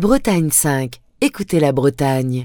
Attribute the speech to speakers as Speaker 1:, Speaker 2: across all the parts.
Speaker 1: Bretagne 5. Écoutez la Bretagne.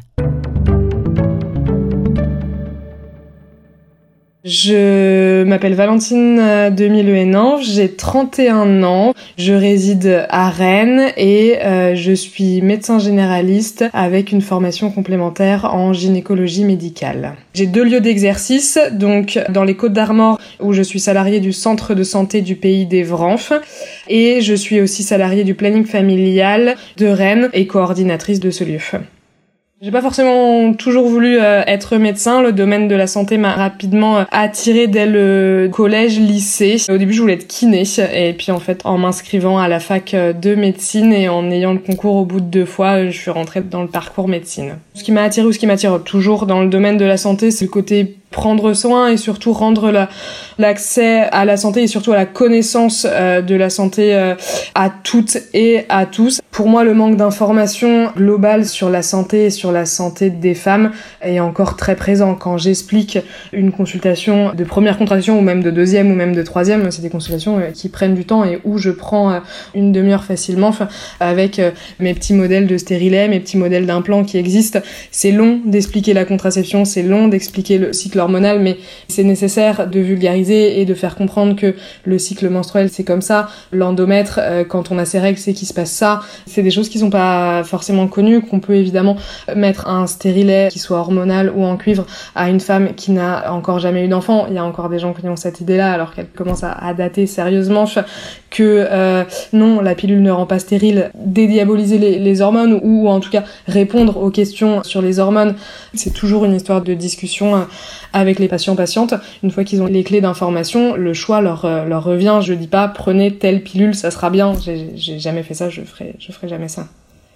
Speaker 2: Je m'appelle Valentine Demy-Lehénan, j'ai 31 ans, je réside à Rennes et je suis médecin généraliste avec une formation complémentaire en gynécologie médicale. J'ai 2 lieux d'exercice, donc dans les Côtes-d'Armor où je suis salariée du centre de santé du Pays des Vranches et je suis aussi salariée du planning familial de Rennes et coordinatrice de ce lieu. J'ai pas forcément toujours voulu être médecin, le domaine de la santé m'a rapidement attirée dès le collège, lycée. Au début je voulais être kiné et puis en fait en m'inscrivant à la fac de médecine et en ayant le concours au bout de 2 fois, je suis rentrée dans le parcours médecine. Ce qui m'a attirée ou ce qui m'attire toujours dans le domaine de la santé, c'est le côté prendre soin et surtout rendre l'accès à la santé et surtout à la connaissance de la santé à toutes et à tous. Pour moi, le manque d'informations globales sur la santé et sur la santé des femmes est encore très présent. Quand j'explique une consultation de première contraception ou même de deuxième ou même de troisième, c'est des consultations qui prennent du temps et où je prends une demi-heure facilement avec mes petits modèles de stérilet, mes petits modèles d'implants qui existent. C'est long d'expliquer la contraception, c'est long d'expliquer le cycle hormonal, mais c'est nécessaire de vulgariser et de faire comprendre que le cycle menstruel c'est comme ça, l'endomètre quand on a ses règles c'est qu'il se passe ça. C'est des choses qui sont pas forcément connues, qu'on peut évidemment mettre un stérilet qui soit hormonal ou en cuivre à une femme qui n'a encore jamais eu d'enfant. Il y a encore des gens qui ont cette idée-là alors qu'elle commence à dater sérieusement que non, la pilule ne rend pas stérile. Dédiaboliser les hormones ou en tout cas répondre aux questions sur les hormones, c'est toujours une histoire de discussion avec les patients-patientes. Une fois qu'ils ont les clés d'information, le choix leur revient. Je dis pas prenez telle pilule, ça sera bien. J'ai jamais fait ça, je ferai jamais ça.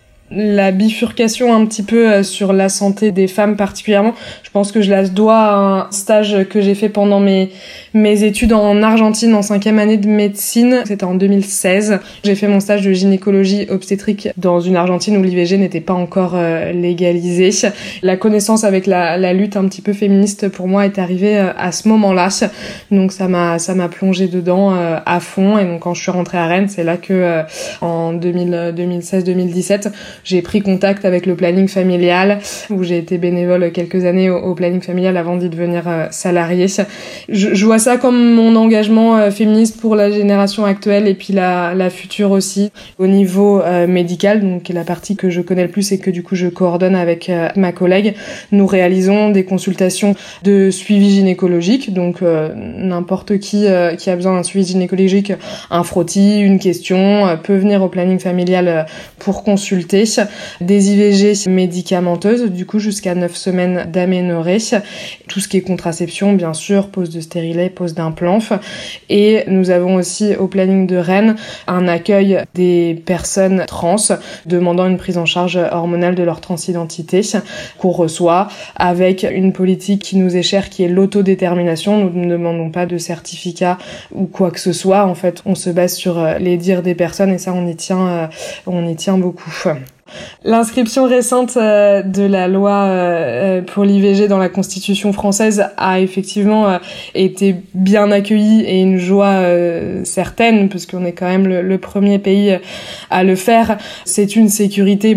Speaker 2: La bifurcation un petit peu sur la santé des femmes particulièrement, je pense que je la dois à un stage que j'ai fait pendant mes études en Argentine en 5e année de médecine. C'était en 2016. J'ai fait mon stage de gynécologie obstétrique dans une Argentine où l'IVG n'était pas encore légalisée. La connaissance avec la lutte un petit peu féministe pour moi est arrivée à ce moment-là. Donc ça m'a plongée dedans à fond. Et donc quand je suis rentrée à Rennes, c'est là que en 2016-2017, j'ai pris contact avec le planning familial, où j'ai été bénévole quelques années au planning familial avant d'y devenir salariée. Je vois ça comme mon engagement féministe pour la génération actuelle et puis la future aussi. Au niveau médical, donc la partie que je connais le plus et que du coup je coordonne avec ma collègue, nous réalisons des consultations de suivi gynécologique, donc n'importe qui a besoin d'un suivi gynécologique, un frottis, une question, peut venir au planning familial pour consulter. Des IVG médicamenteuses, du coup jusqu'à 9 semaines d'aménorrhée, tout ce qui est contraception bien sûr, pose de stérilet, pose d'implants, et nous avons aussi au planning de Rennes un accueil des personnes trans demandant une prise en charge hormonale de leur transidentité qu'on reçoit avec une politique qui nous est chère qui est l'autodétermination. Nous ne demandons pas de certificat ou quoi que ce soit, en fait on se base sur les dires des personnes et ça on y tient beaucoup. L'inscription récente de la loi pour l'IVG dans la Constitution française a effectivement été bien accueillie et une joie certaine, parce qu'on est quand même le premier pays à le faire. C'est une sécurité,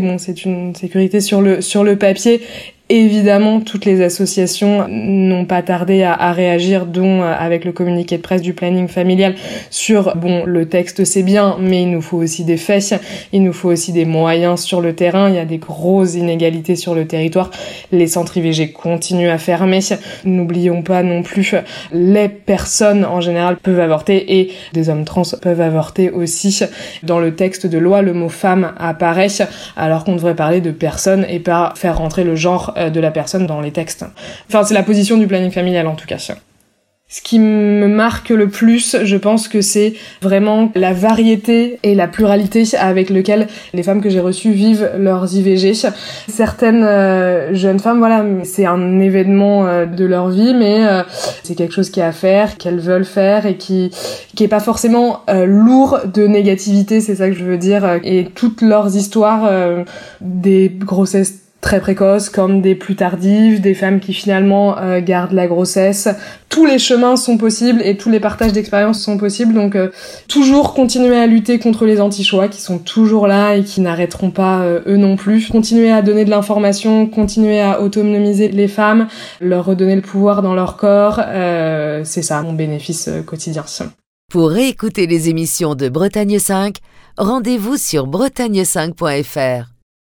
Speaker 2: sur le papier. Évidemment, toutes les associations n'ont pas tardé à réagir, dont avec le communiqué de presse du planning familial sur, le texte c'est bien, mais il nous faut aussi des faits, il nous faut aussi des moyens sur le terrain, il y a des grosses inégalités sur le territoire, les centres IVG continuent à fermer, n'oublions pas non plus, les personnes en général peuvent avorter et des hommes trans peuvent avorter aussi. Dans le texte de loi, le mot femme apparaît, alors qu'on devrait parler de personnes et pas faire rentrer le genre de la personne dans les textes. Enfin, c'est la position du planning familial en tout cas. Ce qui me marque le plus, je pense que c'est vraiment la variété et la pluralité avec lequel les femmes que j'ai reçues vivent leurs IVG. Certaines jeunes femmes, c'est un événement de leur vie, mais c'est quelque chose qui est à faire, qu'elles veulent faire et qui est pas forcément lourd de négativité, c'est ça que je veux dire. Et toutes leurs histoires, des grossesses très précoces comme des plus tardives, des femmes qui finalement gardent la grossesse. Tous les chemins sont possibles et tous les partages d'expériences sont possibles, donc toujours continuer à lutter contre les anti-choix qui sont toujours là et qui n'arrêteront pas eux non plus. Continuer à donner de l'information, continuer à autonomiser les femmes, leur redonner le pouvoir dans leur corps, c'est ça mon bénéfice quotidien.
Speaker 1: Pour réécouter les émissions de Bretagne 5, rendez-vous sur bretagne5.fr.